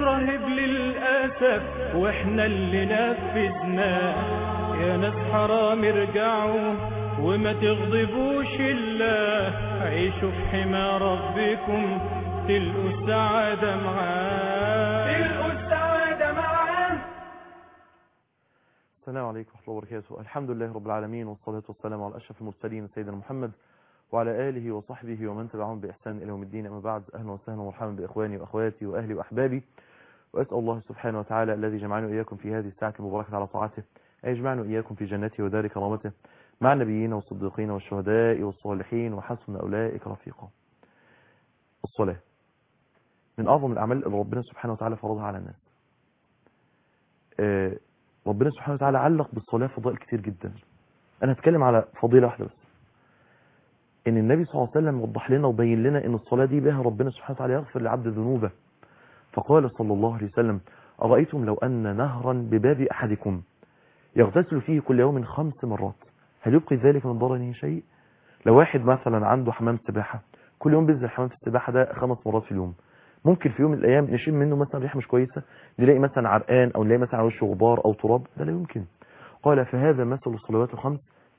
بترهب للأسف واحنا اللي نفذناه. يا ناس حرام ارجعوا وما تغضبوش الله، عيشوا في حمى ربكم تلقوا السعادة معاه، تلقوا السعادة معاه. السلام عليكم ورحمة الله وبركاته. الحمد لله رب العالمين، والصلاة والسلام على أشرف المرسلين سيدنا محمد وعلى آله وصحبه ومن تبعهم بإحسان إلى يوم الدين. أما بعد، أهلا وسهلا ومرحبا بإخواني وأخواتي وأهلي وأحبابي، وأسأل الله سبحانه وتعالى الذي جمعنا وإياكم في هذه الساعة المباركة على طاعته أن يجمعنا وإياكم في جنته ودار كرامته مع النبيين والصديقين والشهداء والصالحين وحسن أولئك رفيقا. الصلاة من أعظم الأعمال اللي ربنا سبحانه وتعالى فرضها على الناس. ربنا سبحانه وتعالى علق بالصلاة فضائل كتير جدا. أنا هتكلم على فضيلة واحدة بس، إن النبي صلى الله عليه وسلم وضح لنا وبين لنا إن الصلاة دي بها ربنا سبحانه وتعالى يغفر لعبد ذنوبه. فقال صلى الله عليه وسلم: أرأيتم لو أن نهرا بباب أحدكم يغتسل فيه كل يوم 5 مرات هل يبقي ذلك من ضرره شيء؟ لو واحد مثلا عنده حمام سباحة كل يوم بينزل حمام السباحة ده 5 مرات في اليوم، ممكن في يوم من الأيام نشم منه مثلا ريحة مش كويسة، نلاقي مثلا عرقان أو نلاقي مثلا على وشه غبار أو تراب؟ ده لا يمكن. قال: فهذا مثل الصلوات ال5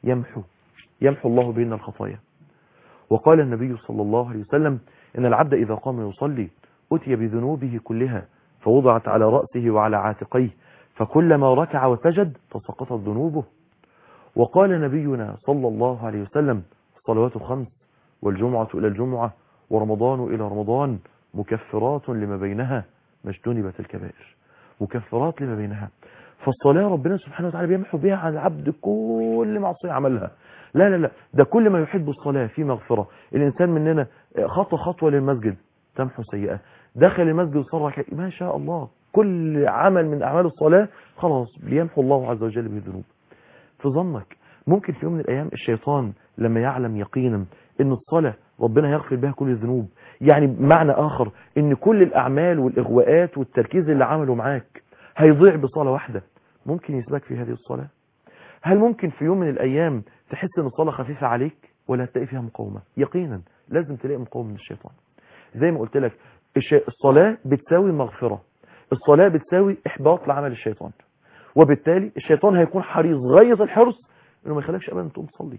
يمحو الله بين الخطايا. وقال النبي صلى الله عليه وسلم: إن العبد إذا قام يصلي أتي بذنوبه كلها فوضعت على رأسه وعلى عاتقيه، فكلما ركع وسجد تساقطت ذنوبه. وقال نبينا صلى الله عليه وسلم: الصلوات 5 والجمعة إلى الجمعة ورمضان إلى رمضان مكفرات لما بينها ما اجتنبت الكبائر. مكفرات لما بينها. فالصلاة ربنا سبحانه وتعالى بيمحو بها عن العبد كل معصية عملها. لا لا لا، ده كل ما يحب الصلاة في مغفرة. الإنسان مننا خطوة للمسجد تمحو سيئة، دخل المسجد وصرح ما شاء الله، كل عمل من أعمال الصلاة خلاص بيمحو الله عز وجل به الذنوب. في ظنك ممكن في يوم من الأيام الشيطان لما يعلم يقينا ان الصلاة ربنا يغفر بها كل الذنوب، يعني بمعنى آخر ان كل الأعمال والإغواءات والتركيز اللي عمله معاك هيضيع بصلاة واحدة، ممكن يسبك في هذه الصلاة؟ هل ممكن في يوم من الأيام تحس ان الصلاة خفيفة عليك ولا هتلاقي فيها مقاومة؟ يقينا لازم تلاقي مقاومة من الشيطان. زي ما قلت لك الصلاة بتساوي مغفرة، الصلاة بتساوي إحباط لعمل الشيطان، وبالتالي الشيطان هيكون حريص غاية الحرص انه ما يخليكش ابدا تقوم تصلي.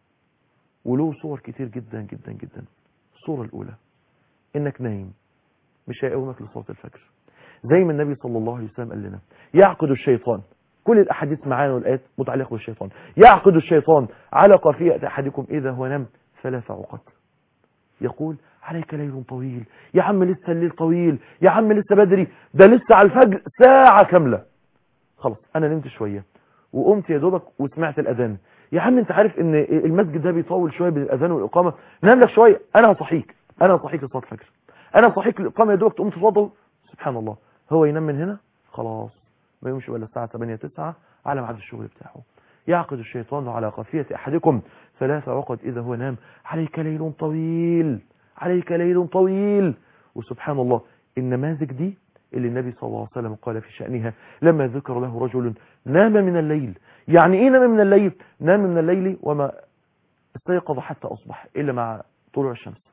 وله صور كتير جدا جدا جدا. الصورة الاولى انك نايم مش هيقومك لصلاة الفجر، زي ما النبي صلى الله عليه وسلم قال لنا: يعقد الشيطان، كل الاحاديث معانا والايات متعلقه بالشيطان، يعقد الشيطان على قافية احدكم اذا هو نام 3 عقد، يقول: عليك ليل طويل، يا عم لسه الليل طويل، يا عم لسه بدري، ده لسه على الفجر ساعة كاملة. خلاص انا نمت شوية وقمت يا دوبك وسمعت الاذان، يا عم انت عارف ان المسجد ده بيطول شويه بين الاذان والاقامه، نام لك شويه، انا هصحيك لصلاه الفجر، انا هصحيك الاقامه يا دوبك تقوم تتوضى. سبحان الله، هو ينام من هنا خلاص ما يمشي ولا الساعه 8 9 على ميعاد الشغل بتاعه. يعقد الشيطان على قافيه احدكم 3 عقد اذا هو نام، عليك ليل طويل، عليك ليل طويل. وسبحان الله النماذج دي اللي النبي صلى الله عليه وسلم قال في شأنها لما ذكر له رجل نام من الليل. يعني ايه نام من الليل؟ نام من الليل وما استيقظ حتى أصبح إلا مع طلوع الشمس.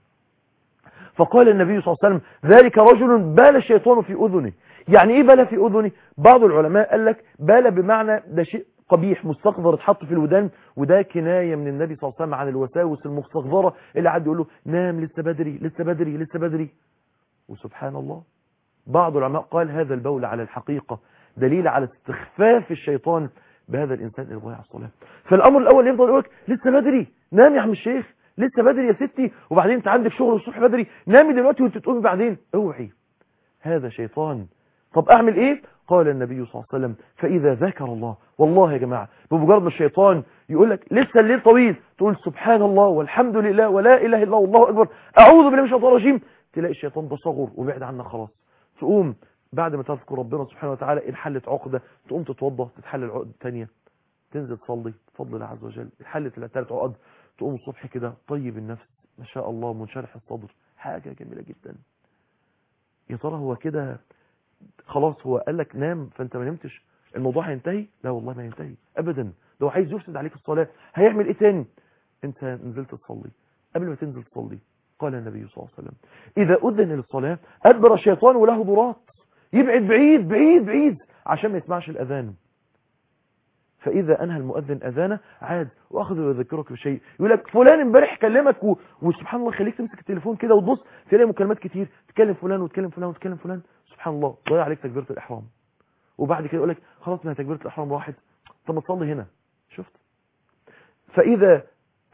فقال النبي صلى الله عليه وسلم: ذلك رجل بال الشيطان في أذنه. يعني ايه بال في أذنه؟ بعض العلماء قال لك بال بمعنى ده شيء قبيح مستقذر اتحط في الودان، وده كناية من النبي صلى الله عليه وسلم عن الوساوس المستقذرة اللي قعد يقول له نام لسه بدري لسه بدري لسه بدري. وسبحان الله بعض العلماء قال هذا البول على الحقيقة دليل على استخفاف الشيطان بهذا الإنسان اللي ضيع الصلاة. فالأمر الأول يفضل يقولك لسه بدري، نام يا عم الشيخ، لسه بدري يا ستي، وبعدين انت عندك شغل الصبح بدري، نامي دلوقتي وانت تقومي بعدين. اوعي، هذا شيطان. طب اعمل ايه؟ قال النبي صلى الله عليه وسلم: فإذا ذكر الله، والله يا جماعة بمجرد ما الشيطان يقول لك لسه الليل طويل تقول سبحان الله والحمد لله ولا إله إلا الله والله أكبر أعوذ بالله من الشيطان الرجيم، تلاقي الشيطان ده صغر وبعد عنك خلاص. تقوم بعد ما تذكر ربنا سبحانه وتعالى إن حلت عقدة تقوم تتوضى تتحل العقدة الثانية، تنزل تصلي بفضل الله عز وجل، حلت الثالث عقد، تقوم الصبح كده طيب النفس ما شاء الله منشرح الصدر، حاجة جميلة جدا. يا ترى هو كده خلاص هو قال لك نام فانت ما نمتش الموضوع هينتهي؟ لا والله ما ينتهي ابدا، لو عايز يفسد عليك الصلاة هيعمل ايه تاني؟ انت نزلت تصلي، قبل ما تنزل تصلي قال النبي صلى الله عليه وسلم: اذا اذن للصلاة ادبر الشيطان وله ضراط، يبعد بعيد بعيد بعيد عشان ما يسمعش الأذان. فإذا أنهى المؤذن أذانه عاد وأخذ يذكرك بشيء، يقول لك فلان امبارح كلمك وسبحان الله خليك تمسك التليفون كده وتبص تلاقي مكالمات كتير، تكلم فلان وتكلم فلان وتكلم فلان، سبحان الله ضيع عليك تكبيرة الإحرام. وبعد كده يقول لك خلاص ما هي تكبيرة الإحرام راحت، طب ما تصلي هنا. شفت؟ فإذا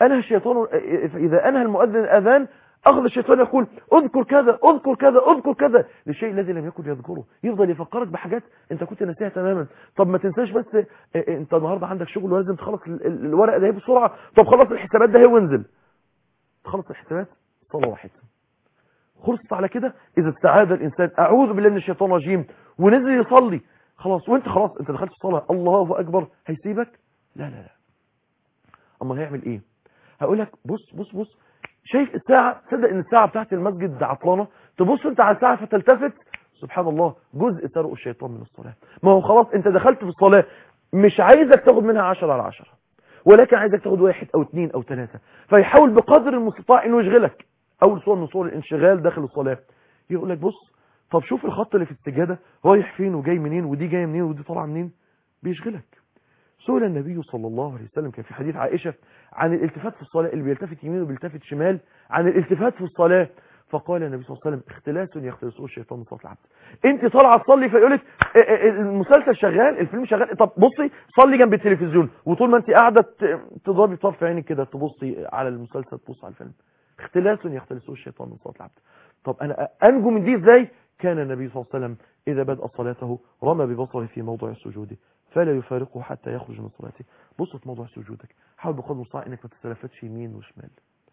أنهى المؤذن الأذان أخذ الشيطان يقول اذكر كذا اذكر كذا اذكر كذا للشيء الذي لم يكن يذكره، يفضل يفكرك بحاجات انت كنت ناسيها تماما. طب ما تنساش بس انت النهارده عندك شغل ولازم تخلص الورق ده بسرعه، طب خلص الحسابات ده وانزل. تخلص الحسابات صلاه واحده خلصت على كده. اذا استعاذ الانسان اعوذ بالله من الشيطان الرجيم ونزل يصلي خلاص، وانت خلاص انت دخلت الصلاه الله اكبر، هيسيبك؟ لا لا لا. امال هيعمل ايه؟ هقول لك بص بص بص، شايف الساعة؟ تصدق ان الساعة بتاعت المسجد عطلانة؟ تبص انت على الساعة فتلتفت، سبحان الله جزء سرق الشيطان من الصلاة. ما هو خلاص انت دخلت في الصلاة مش عايزك تاخد منها 10 على 10، ولكن عايزك تاخد 1 أو 2 أو 3. فيحاول بقدر المستطاع انه يشغلك. اول صورة من صور الانشغال داخل الصلاة يقول لك بص طب شوف الخط اللي في السجادة رايح فين وجاي منين ودي جايه منين ودي طالعه منين، بيشغلك. سئل النبي صلى الله عليه وسلم كان في حديث عائشة عن الالتفات في الصلاة، اللي بيلتفت يمين وبيلتفت شمال، عن الالتفات في الصلاة. فقال النبي صلى الله عليه وسلم اختلاس يختلسه الشيطان من صلاة العبد. انت طالعه تصلي فيقول لك المسلسل شغال الفيلم شغال، طب بصي صلي جنب التلفزيون، وطول ما انت قاعده تضربي طرف عينك كده تبصي على المسلسل تبص على الفيلم. اختلاس يختلسه الشيطان من صلاة العبد. طب انا انجو من دي ازاي؟ كان النبي صلى الله عليه وسلم اذا بدأ صلاته رمى ببصره في موضع سجوده فلا يفارقه حتى يخرج من صلاته. بص في موضوع سجودك، حاول بقدر المستطاع انك ما تتلفتش يمين وشمال.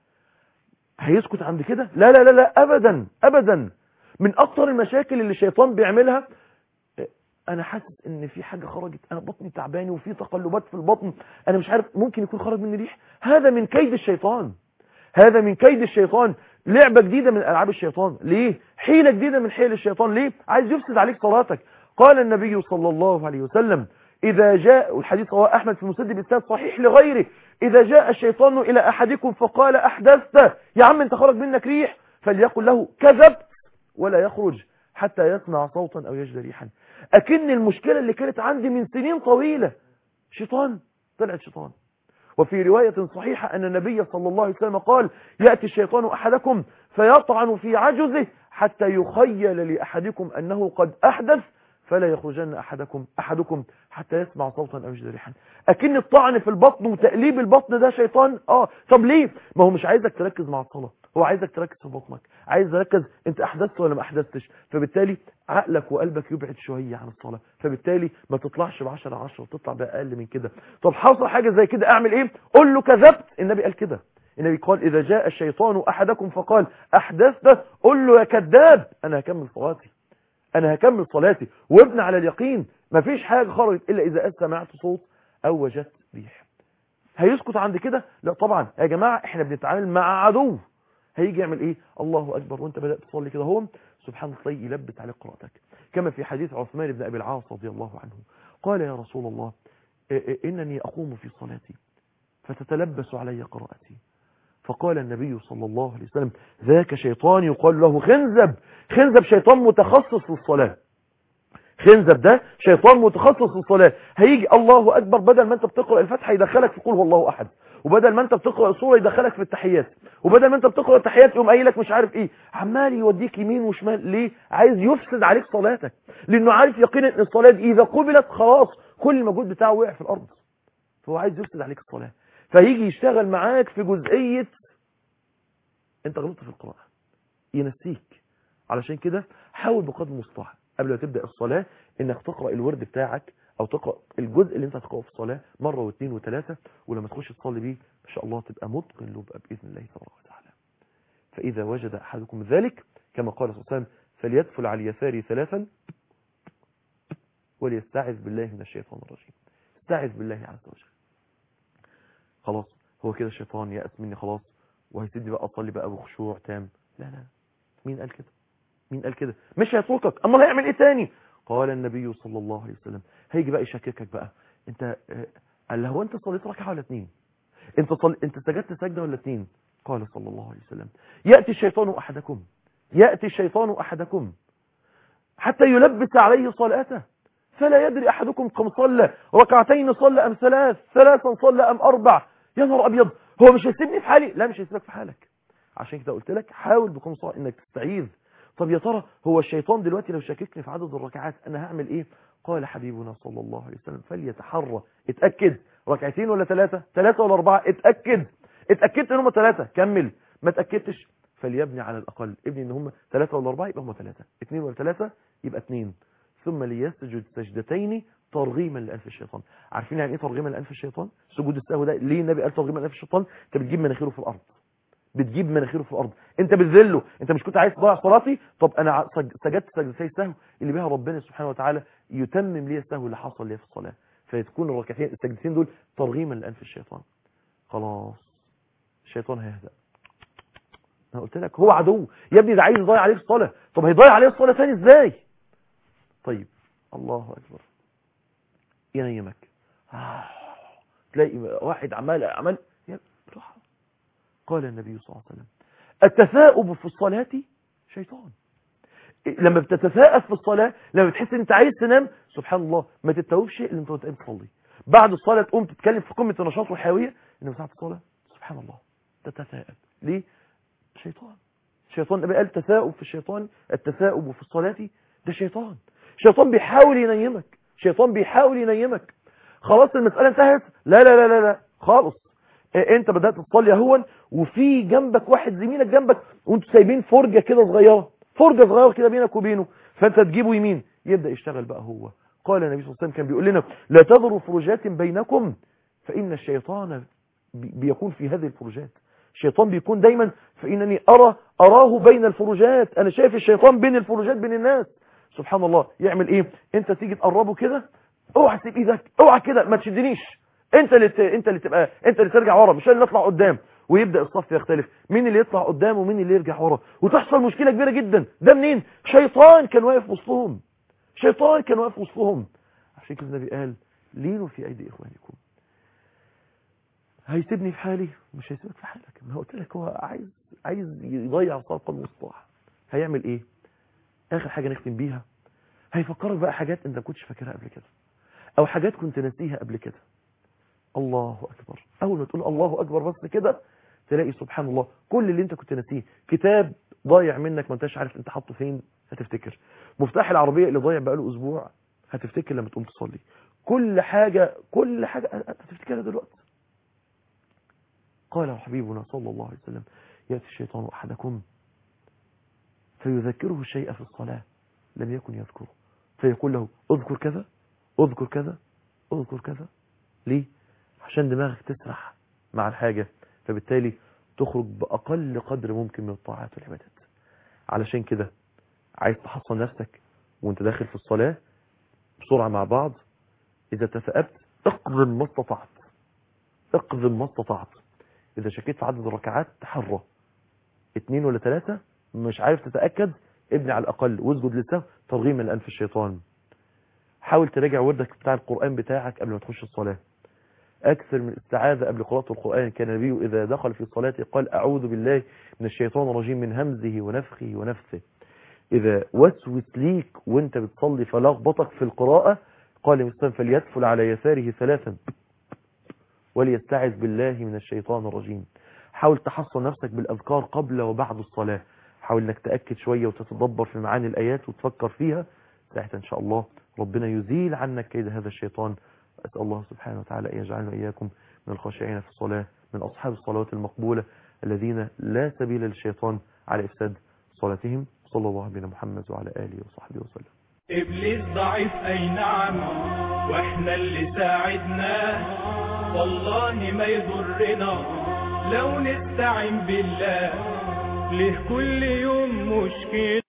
هيسكت عند كده؟ لا لا لا لا ابدا ابدا. من اكتر المشاكل اللي الشيطان بيعملها، انا حاسس ان في حاجه خرجت، انا بطني تعباني وفي تقلبات في البطن، انا مش عارف ممكن يكون خرج مني ريح. هذا من كيد الشيطان، هذا من كيد الشيطان. لعبه جديده من العاب الشيطان. ليه؟ حيله جديده من حيل الشيطان. ليه؟ عايز يفسد عليك صلاتك. قال النبي صلى الله عليه وسلم إذا جاء، والحديث رواه أحمد في مسند بإسناد صحيح لغيره، إذا جاء الشيطان إلى أحدكم فقال أحدثت، يا عم أنت خرج منك ريح، فليقل له كذبت ولا يخرج حتى يسمع صوتا أو يجد ريحا. أكن المشكلة اللي كانت عندي من سنين طويلة شيطان، طلعت شيطان. وفي رواية صحيحة أن النبي صلى الله عليه وسلم قال يأتي الشيطان أحدكم فيطعن في عجزه حتى يخيل لأحدكم أنه قد أحدث فلا يخرجن أحدكم حتى يسمع صوتا أو يجد ريحا. أكن الطعن في البطن وتقليب البطن ده شيطان. طب ليه؟ ما هو مش عايزك تركز مع الصلاة، هو عايزك تركز في بطنك، عايز تركز انت احدثت ولا ما احدثتش. فبالتالي عقلك وقلبك يبعد شوية عن الصلاة، فبالتالي ما تطلعش ب10 وتطلع بأقل من كده. طب حصل حاجة زي كده اعمل ايه؟ قول له كذبت. النبي قال كده، النبي قال إذا جاء الشيطان أحدكم فقال أحدثت قل له يا كذاب أنا هكمل صلاتي، أنا هكمل صلاتي وابن على اليقين. مفيش حاجة خرجت إلا إذا سمعت صوت أو وجدت ريح. هيسكت عند كده؟ لا طبعا يا جماعة احنا بنتعامل مع عدو. هيجي يعمل ايه؟ الله أكبر وانت بدأت تصلي كده هو سبحان الله يلبس عليك قراءتك. كما في حديث عثمان بن أبي العاص رضي الله عنه قال يا رسول الله إنني أقوم في صلاتي فتتلبس علي قراءتي. فقال النبي صلى الله عليه وسلم ذاك شيطان يقال له خنزب. خنزب شيطان متخصص في الصلاة. خنزب ده شيطان متخصص في الصلاة. هيجي الله أكبر بدل ما انت بتقرأ الفتحة يدخلك في قول هو الله أحد، وبدل ما انت بتقرأ السورة يدخلك في التحيات، وبدل ما انت بتقرأ التحيات يقوم قايلك مش عارف ايه، عمال يوديك يمين وشمال. ليه؟ عايز يفسد عليك صلاتك، لانه عارف يقينا ان الصلاة دي اذا قبلت خلاص كل المجهود بتاعه وقع في الارض، فهو عايز يفسد عليك الصلاة. فيجي يشتغل معاك في جزئية انت غلطت في القراءة ينسيك. علشان كده حاول بقدر المستطاع قبل ما تبدأ الصلاة انك تقرأ الورد بتاعك او تقرأ الجزء اللي انت هتقرأه في الصلاة مرة واثنين وثلاثة، ولما تخش تصلي بيه ما شاء الله تبقى متقن له بإذن الله تبارك وتعالى. فإذا وجد أحدكم ذلك كما قال صلى الله عليه وسلم فليدفل على اليسار 3 وليستعذ بالله من الشيطان الرجيم. استعذ بالله عز وجل. خلاص هو كده الشيطان يأس مني خلاص وهيسيبني بقى أصلي بقى بخشوع تام. لا لا، مين قال كده؟ مين قال كده؟ مش هيتركك. أما هيعمل إيه تاني؟ قال النبي صلى الله عليه وسلم هيجي بقى يشككك بقى. انت قال له هو انت صليت ركعه ولا 2؟ انت سجدت سجده ولا 2؟ قال صلى الله عليه وسلم يأتي الشيطان أحدكم حتى يلبس عليه صلاته، فلا يدري أحدكم كم صلى، ركعتين صلى أم ثلاثا صلى أم 4. يا نهار أبيض، هو مش هيسيبني في حالي؟ لا، مش هيسيبك في حالك. عشان كده قلت لك حاول بكم صلاة انك تستعيذ. طب يا ترى هو الشيطان دلوقتي لو شاككني في عدد الركعات انا هعمل ايه؟ قال حبيبنا صلى الله عليه وسلم فليتحرى، اتأكد ركعتين ولا 3 ولا 4، اتأكدت ان هم 3 كمل، ما اتأكدتش فليبني على الأقل، ابني ان هم 3 ولا 4 يبقى هم 3، 2 ولا 3 يبقى 2، ثم ليسجد سجدتين ترغيما لأنف الشيطان. عارفين يعني ايه ترغيما لأنف الشيطان؟ سجود السهو ده ليه النبي قال ترغيما لأنف الشيطان؟ انت بتجيب مناخيره في الأرض، انت بتذله. انت مش كنت عايز تضيع صلاتي؟ طب انا سجدت سجدتي سهو اللي بها ربنا سبحانه وتعالى يتمم لي السهو اللي حصل لي في الصلاه، فيكون الركعتين السجدتين دول ترغيما لانف الشيطان. خلاص الشيطان هيهدأ. انا قلت لك هو عدو يا ابني، ده عايز يضيع عليك الصلاه. طب هيضيع عليك الصلاه ثاني ازاي؟ طيب الله اكبر ينيمك، تلاقي واحد عمال روح. قال النبي صلى الله عليه وسلم التثاؤب في الصلاة شيطان. لما بتتثاءب في الصلاة، لما بتحس ان انت عايز تنام، سبحان الله ما تتوبش اللي انت قايم تصلي، بعد الصلاة تقوم تتكلم في قمة النشاط والحيوية، انما ساعة الصلاة سبحان الله تتثاءب. ليه؟ شيطان النبي قال تثاؤب في الشيطان، التثاؤب في الصلاة ده شيطان بيحاول ينيمك. خلاص المسألة انتهت؟ لا خالص. انت بدأت تصلي اهون وفي جنبك واحد زميلك جنبك وانتوا سايبين فرجة كده صغيرة كده بينك وبينه، فانت تجيبه يمين يبدأ يشتغل بقى هو. قال النبي صلى الله عليه وسلم كان بيقول لنا لا تذروا فرجات بينكم فإن الشيطان بيكون في هذه الفرجات. الشيطان بيكون دايما فإنني أراه بين الفرجات، أنا شايف الشيطان بين الفرجات بين الناس. سبحان الله. يعمل إيه؟ أنت تيجي تقربه كده، اوعى تسيب إيدك، اوعى كده ما تشدنيش، انت اللي ترجع ورا، مش اللي نطلع قدام. ويبدأ الصف يختلف، مين اللي يطلع قدام ومين اللي يرجع ورا، وتحصل مشكلة كبيرة جدا. ده منين؟ شيطان كان واقف وسطهم. عشان كده النبي قال لينوا في ايدي اخوانكم. هيسيبني في حالي؟ مش هيسيبك في حالك. ما قلت لك هو عايز يضيع صفقة المصطلح. هيعمل ايه؟ اخر حاجة نختم بيها، هيفكرك بقى حاجات انت ما كنتش فاكرها قبل كده او حاجات كنت ناسيها قبل كده. الله أكبر. أول ما تقول الله أكبر بس كده تلاقي سبحان الله كل اللي انت كنت ناسيه، كتاب ضايع منك ما انتش عارف انت حاطه فين هتفتكر، مفتاح العربية اللي ضايع بقاله أسبوع هتفتكر لما تقوم تصلي، كل حاجة هتفتكرها دلوقتي. قال حبيبنا صلى الله عليه وسلم يأتي الشيطان أحدكم فيذكره الشيء في الصلاة لم يكن يذكره، فيقول له اذكر كذا اذكر كذا اذكر كذا. ليه؟ عشان دماغك تسرح مع الحاجة، فبالتالي تخرج بأقل قدر ممكن من الطاعات والعبادات. علشان كده عايز تحصن نفسك وانت داخل في الصلاة بسرعة مع بعض. إذا تثأبت اقضم ما استطعت. إذا شكيت في عدد الركعات تحرى 2 ولا 3، مش عارف تتأكد ابني على الأقل واسجد للسهو ترغيما لأنف الشيطان. حاول تراجع وردك بتاع القرآن بتاعك قبل ما تخش الصلاة، أكثر من الاستعاذة قبل قراءة القرآن. كان النبي إذا دخل في صلاته قال أعوذ بالله من الشيطان الرجيم من همزه ونفخه ونفثه. إذا وسوس ليك وانت بتصلي فلخبطك في القراءة قال المسلم فليدفل على يساره 3 وليستعذ بالله من الشيطان الرجيم. حاول تحصن نفسك بالأذكار قبل وبعد الصلاة، حاول انك تأكد شوية وتتدبر في معاني الآيات وتفكر فيها، ساعتها إن شاء الله ربنا يزيل عنك كيد هذا الشيطان. أسأل الله سبحانه وتعالى أن يجعلنا إياكم من الخاشعين في الصلاة، من أصحاب الصلوات المقبولة الذين لا سبيل للشيطان على إفساد صلاتهم. صلى الله على محمد وعلى آله وصحبه وسلم. إبليس ضعيف أي نعم وإحنا اللي ساعدناه، والله ما يضرنا لو نستعين بالله، ليه كل يوم مشكلة.